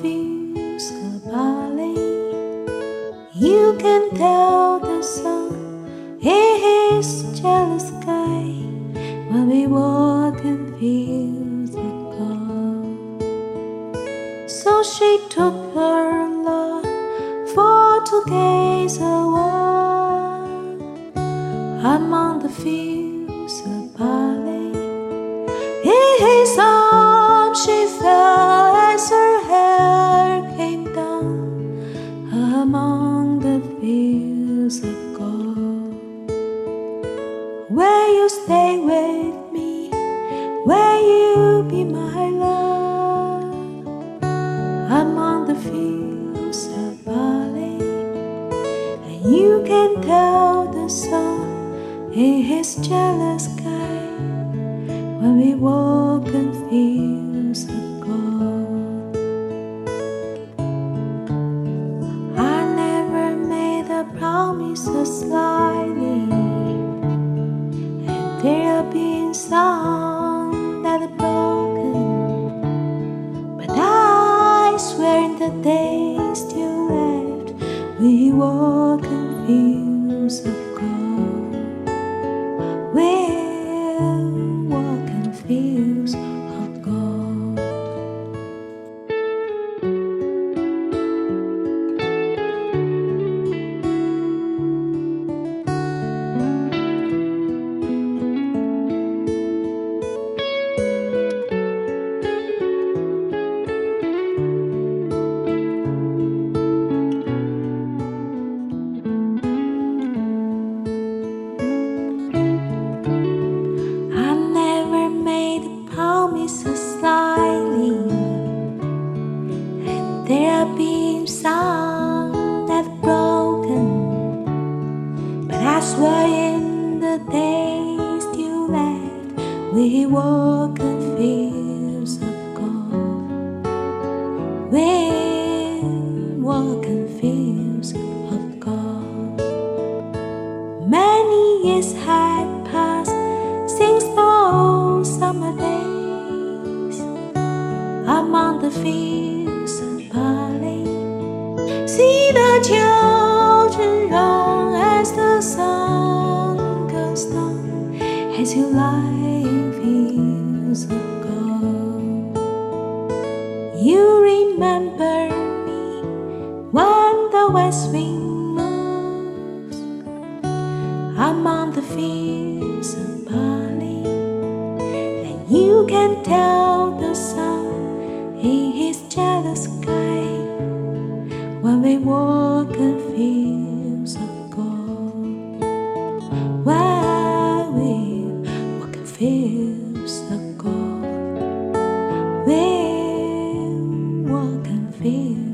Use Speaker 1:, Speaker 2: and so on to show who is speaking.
Speaker 1: fields of barley. You can tell the sun in his jealous sky when we walk in fields of gold. So she took her love for to gaze awhile among the fields of barley. In his arms she fell as her hair came down among the fields of gold. Will you stay with me? Will you be my love among the fields of barley? And you can tell the sun in his jealous sky when we walk in fields of gold. I never made a promise so slightly, and there have been some that are broken, but I swear in the days you left, we walk in fields of gold. We'll walk in fields of gold. So slightly, and there have been some that are broken, but I swear in the days you left, we walk in fields of gold. We'll walk in fields of gold. Many years had passed since those summer days among the fields of barley. See the children run as the sun goes down, as you lie in fields of gold. You remember me when the west wind moves among the fields of barley, and you can tell the sun in his jealous sky when we walk in fields of gold. While we walk in fields of gold, we'll walk in fields